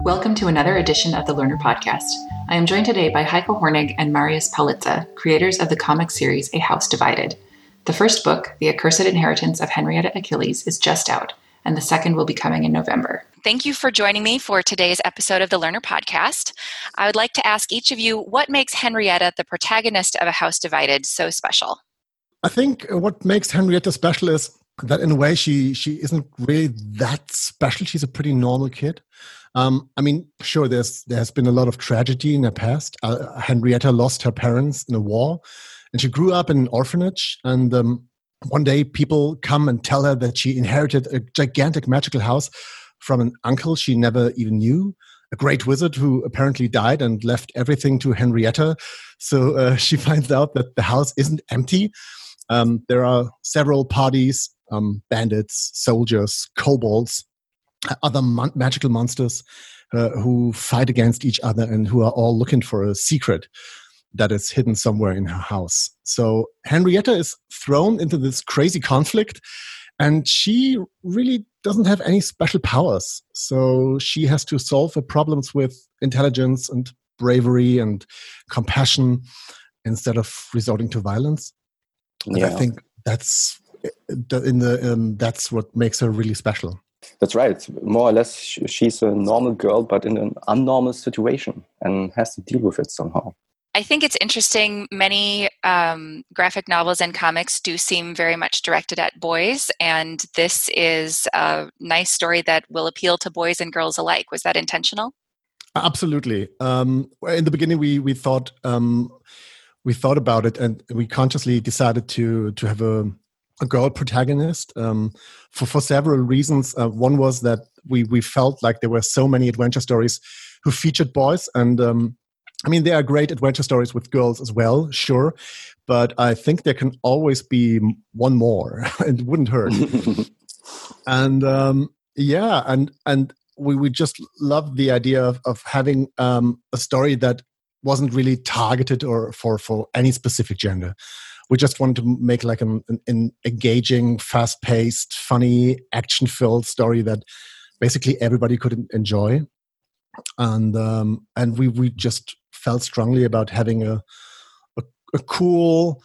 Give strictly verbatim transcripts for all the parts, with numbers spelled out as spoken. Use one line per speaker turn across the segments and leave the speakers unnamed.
Welcome to another edition of the Learner Podcast. I am joined today by Heiko Hornig and Marius Palitza, creators of the comic series A House Divided. The first book, The Accursed Inheritance of Henrietta Achilles, is just out, and the second will be coming in November.
Thank you for joining me for today's episode of the Learner Podcast. I would like to ask each of you, what makes Henrietta, the protagonist of A House Divided, so special?
I think what makes Henrietta special is that in a way she she isn't really that special. She's a pretty normal kid. Um, I mean, sure, there's there's been a lot of tragedy in her past. Uh, Henrietta lost her parents in a war, and she grew up in an orphanage. And um, one day, people come and tell her that she inherited a gigantic magical house from an uncle she never even knew, a great wizard who apparently died and left everything to Henrietta. So uh, she finds out that the house isn't empty. Um, there are several parties, um, bandits, soldiers, kobolds, other mon- magical monsters uh, who fight against each other and who are all looking for a secret that is hidden somewhere in her house. So Henrietta is thrown into this crazy conflict, and she really doesn't have any special powers. So she has to solve her problems with intelligence and bravery and compassion instead of resorting to violence. And
yeah.
I think that's in the um, that's what makes her really special.
That's right. More or less, she's a normal girl, but in an unnormal situation and has to deal with it somehow.
I think it's interesting. Many um, graphic novels and comics do seem very much directed at boys, and this is a nice story that will appeal to boys and girls alike. Was that intentional?
Absolutely. Um, in the beginning, we we thought um, we thought about it, and we consciously decided to to have a. a girl protagonist um, for, for several reasons. Uh, one was that we we felt like there were so many adventure stories who featured boys. And um, I mean, there are great adventure stories with girls as well, sure. But I think there can always be one more. It wouldn't hurt. and um, yeah, and and we, we just loved the idea of, of having um, a story that wasn't really targeted or for, for any specific gender. We just wanted to make like an, an, an engaging, fast-paced, funny, action-filled story that basically everybody could enjoy, and um, and we we just felt strongly about having a a, a cool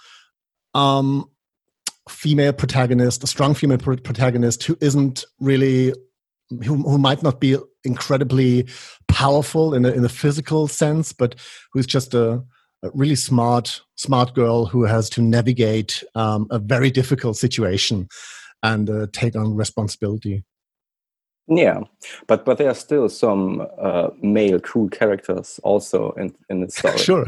um, female protagonist, a strong female protagonist who isn't really who who might not be incredibly powerful in a, in a physical sense, but who's just a A really smart, smart girl who has to navigate um, a very difficult situation and uh, take on responsibility.
Yeah, but but there are still some uh, male cool characters also in, in the story.
Sure.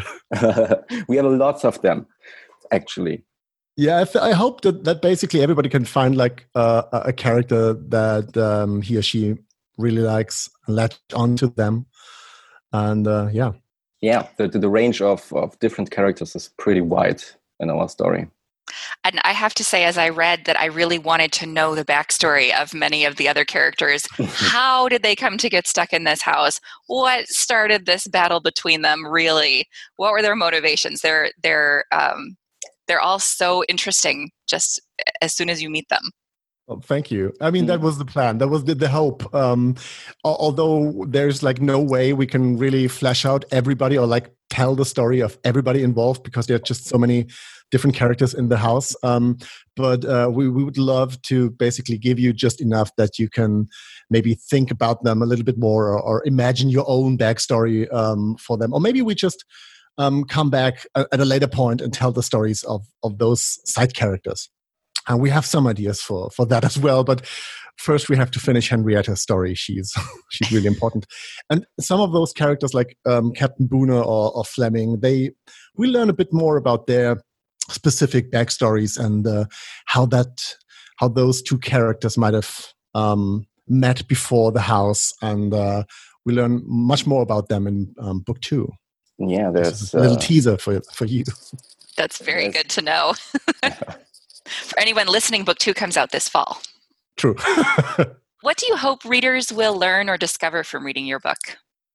We have lots of them, actually.
Yeah, I, th- I hope that, that basically everybody can find like uh, a character that um, he or she really likes and latch onto them. And uh, yeah.
Yeah, the, the range of, of different characters is pretty wide in our story.
And I have to say, as I read, that I really wanted to know the backstory of many of the other characters. How did they come to get stuck in this house? What started this battle between them, really? What were their motivations? They're, they're, um, they're all so interesting just as soon as you meet them.
Oh, thank you. I mean, that was the plan. That was the, the hope. Um, although there's like no way we can really flesh out everybody or like tell the story of everybody involved because there are just so many different characters in the house. Um, but uh, we, we would love to basically give you just enough that you can maybe think about them a little bit more or, or imagine your own backstory um, for them. Or maybe we just um, come back at a later point and tell the stories of, of those side characters. And we have some ideas for, for that as well. But first we have to finish Henrietta's story. She's she's really important. And some of those characters like um, Captain Booner or, or Fleming, they we learn a bit more about their specific backstories and uh, how that how those two characters might have um, met before the house. And uh, we learn much more about them in um, book two.
Yeah, there's
a little
uh,
teaser for for you.
That's very good to know. For anyone listening, book two comes out this fall.
True.
What do you hope readers will learn or discover from reading your book?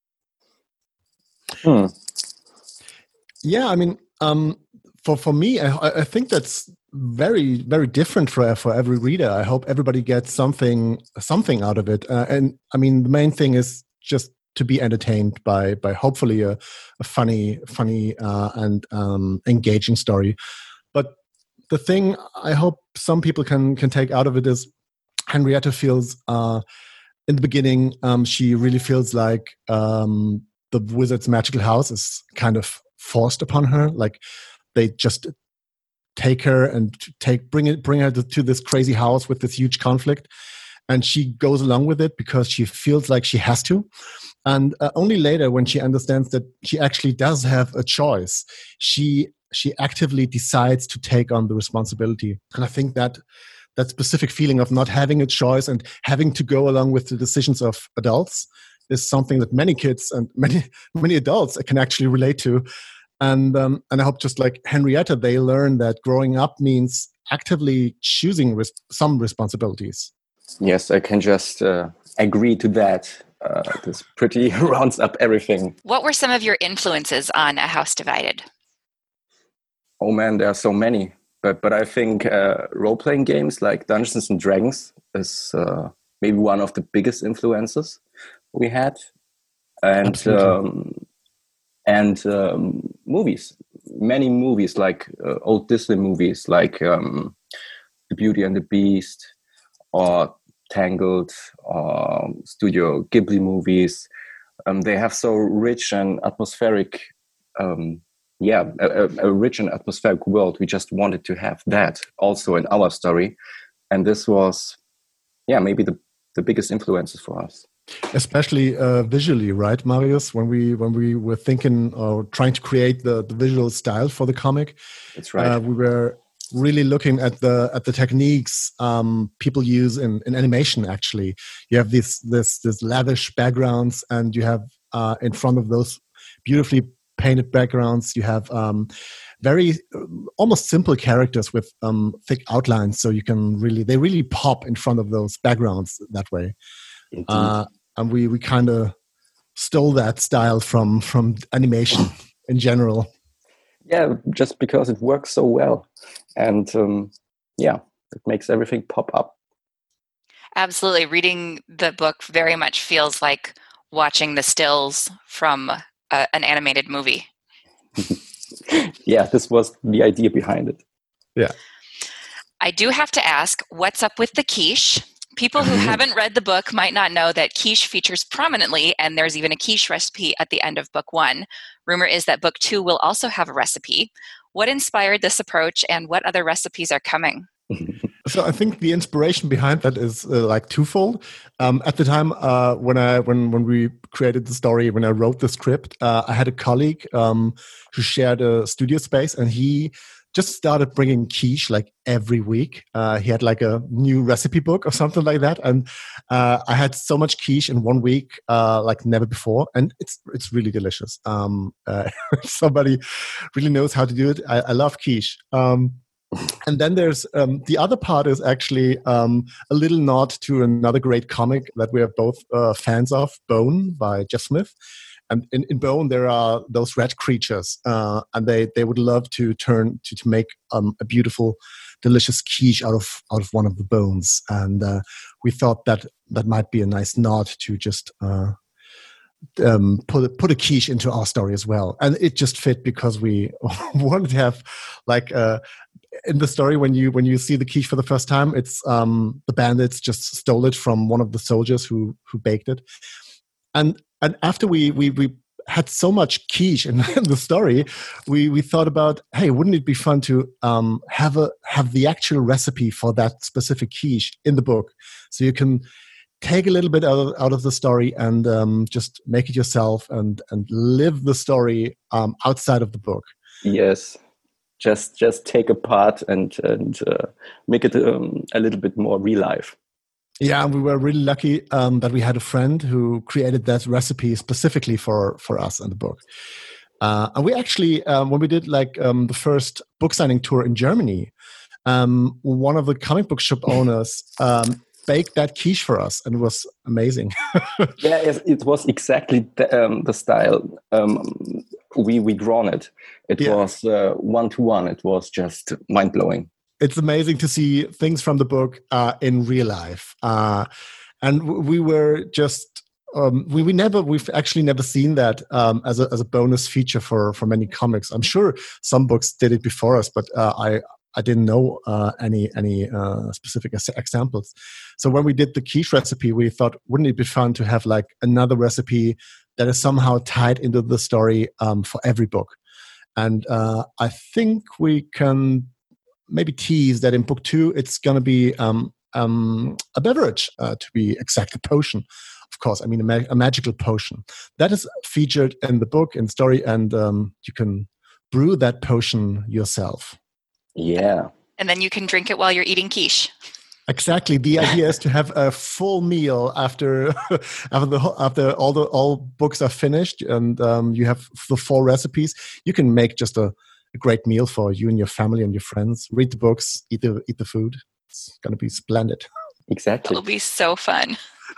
Hmm.
Yeah, I mean, um, for for me, I, I think that's very very different for for every reader. I hope everybody gets something something out of it. Uh, and I mean, the main thing is just to be entertained by by hopefully a, a funny, funny uh, and um, engaging story. But the thing I hope some people can can take out of it is Henrietta feels uh, in the beginning um, she really feels like um, the wizard's magical house is kind of forced upon her. Like they just take her and take bring it bring her to, to this crazy house with this huge conflict, and she goes along with it because she feels like she has to. And uh, only later, when she understands that she actually does have a choice, she she actively decides to take on the responsibility. And I think that that specific feeling of not having a choice and having to go along with the decisions of adults is something that many kids and many many adults can actually relate to. And um, and I hope just like Henrietta, they learn that growing up means actively choosing res- some responsibilities.
Yes, I can just uh, agree to that. Uh, this pretty rounds up everything.
What were some of your influences on A House Divided?
Oh man, there are so many. But but I think uh, role-playing games like Dungeons and Dragons is uh, maybe one of the biggest influences we had. And um, and um, movies, many movies like uh, old Disney movies like um, The Beauty and the Beast or Tangled or Studio Ghibli movies. Um, they have so rich and atmospheric, um, yeah, a, a rich and atmospheric world. We just wanted to have that also in our story. And this was, yeah, maybe the, the biggest influences for us.
Especially uh, visually, right, Marius? When we when we were thinking or trying to create the, the visual style for the comic,
that's right.
Uh, we were really looking at the at the techniques um, people use in, in animation. Actually, you have this this this lavish backgrounds, and you have uh, in front of those beautifully painted backgrounds, you have um, very uh, almost simple characters with um, thick outlines. So you can really they really pop in front of those backgrounds that way. Uh, and we, we kind of stole that style from, from animation in general.
Yeah, just because it works so well. And um, yeah, it makes everything pop up.
Absolutely. Reading the book very much feels like watching the stills from a, an animated movie.
Yeah, this was the idea behind it.
Yeah.
I do have to ask, what's up with the quiche? People who haven't read the book might not know that quiche features prominently, and there's even a quiche recipe at the end of book one. Rumor is that book two will also have a recipe. What inspired this approach, and what other recipes are coming?
So I think the inspiration behind that is uh, like twofold. Um, at the time uh, when I when when we created the story, when I wrote the script, uh, I had a colleague um, who shared a studio space, and he just started bringing quiche like every week. Uh, he had like a new recipe book or something like that, and uh, I had so much quiche in one week uh, like never before, and it's it's really delicious. Um, uh, if somebody really knows how to do it, I, I love quiche. Um, and then there's um, the other part is actually um, a little nod to another great comic that we are both uh, fans of, Bone by Jeff Smith. And in, in Bone, there are those red creatures, uh, and they, they would love to turn to, to make um, a beautiful, delicious quiche out of out of one of the bones. And uh, we thought that that might be a nice nod to just uh, um, put put a quiche into our story as well. And it just fit because we wanted to have like uh, in the story when you when you see the quiche for the first time, it's um, the bandits just stole it from one of the soldiers who who baked it, and. And after we, we we had so much quiche in the story, we, we thought about, hey, wouldn't it be fun to um, have a have the actual recipe for that specific quiche in the book, so you can take a little bit out of, out of the story and um, just make it yourself and and live the story um, outside of the book.
Yes, just just take a part and and uh, make it um, a little bit more real life.
Yeah, we were really lucky um, that we had a friend who created that recipe specifically for, for us in the book. Uh, and we actually, um, when we did like um, the first book signing tour in Germany, um, one of the comic book shop owners um, baked that quiche for us, and it was amazing.
Yeah, it, it was exactly the, um, the style. Um, we we drawn it. It yeah. was uh, one to one. It was just mind blowing.
It's amazing to see things from the book uh, in real life. Uh, and we were just Um, we, we never, we've actually never seen that um, as a as a bonus feature for for many comics. I'm sure some books did it before us, but uh, I I didn't know uh, any any uh, specific examples. So when we did the quiche recipe, we thought, wouldn't it be fun to have like another recipe that is somehow tied into the story um, for every book? And uh, I think we can maybe tease that in book two, it's going to be um, um, a beverage, uh, to be exact, a potion. Of course, I mean, a, ma- a magical potion. That is featured in the book and story, and um, you can brew that potion yourself.
Yeah.
And then you can drink it while you're eating quiche.
Exactly. The idea is to have a full meal after after the after all the all books are finished, and um, you have the four recipes. You can make just a, a great meal for you and your family and your friends. Read the books, eat the eat the food. It's going to be splendid.
Exactly.
It'll be so fun.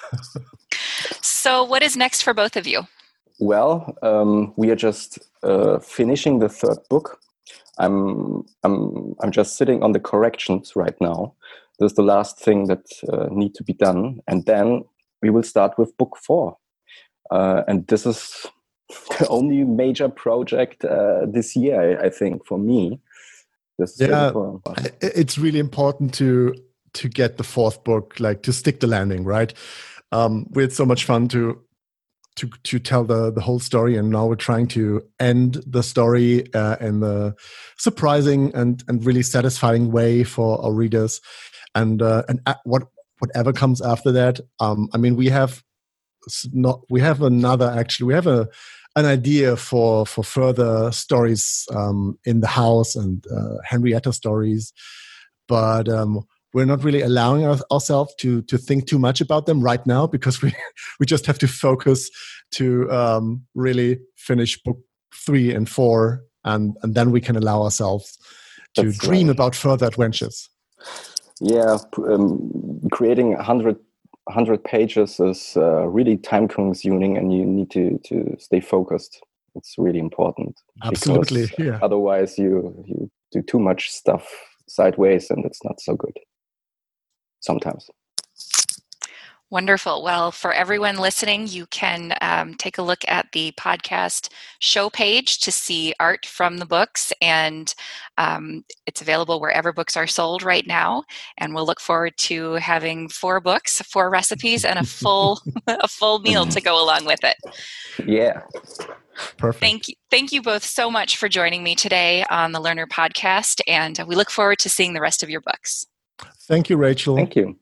So what is next for both of you?
Well, um, we are just uh, finishing the third book. I'm I'm I'm just sitting on the corrections right now. This is the last thing that uh, need to be done, and then we will start with book four. Uh, and this is the only major project uh, this year, I, I think, for me. This is
yeah,
really
it's really important to to get the fourth book, like to stick the landing, right? Um, we had so much fun to to to tell the the whole story, and now we're trying to end the story uh, in the surprising and and really satisfying way for our readers. And uh, and what whatever comes after that, um, I mean, we have not we have another actually we have a an idea for for further stories um, in the house and uh, Henrietta stories, but um, we're not really allowing our, ourselves to to think too much about them right now, because we we just have to focus to um, really finish book three and four, and and then we can allow ourselves to
That's
dream
right.
about further adventures.
Yeah, um, creating one hundred, one hundred pages is uh, really time consuming, and you need to, to stay focused. It's really important.
Absolutely, yeah.
Otherwise, you, you do too much stuff sideways, and it's not so good sometimes.
Wonderful. Well, for everyone listening, you can um, take a look at the podcast show page to see art from the books, and um, it's available wherever books are sold right now. And we'll look forward to having four books, four recipes, and a full a full meal to go along with it.
Yeah.
Perfect.
Thank you, thank you both so much for joining me today on the Learner Podcast, and we look forward to seeing the rest of your books.
Thank you, Rachel.
Thank you.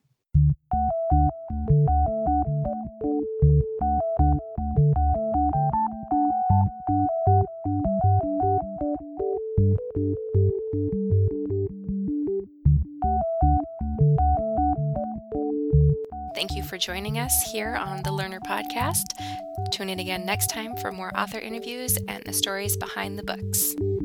Thank you for joining us here on the Learner Podcast. Tune in again next time for more author interviews and the stories behind the books.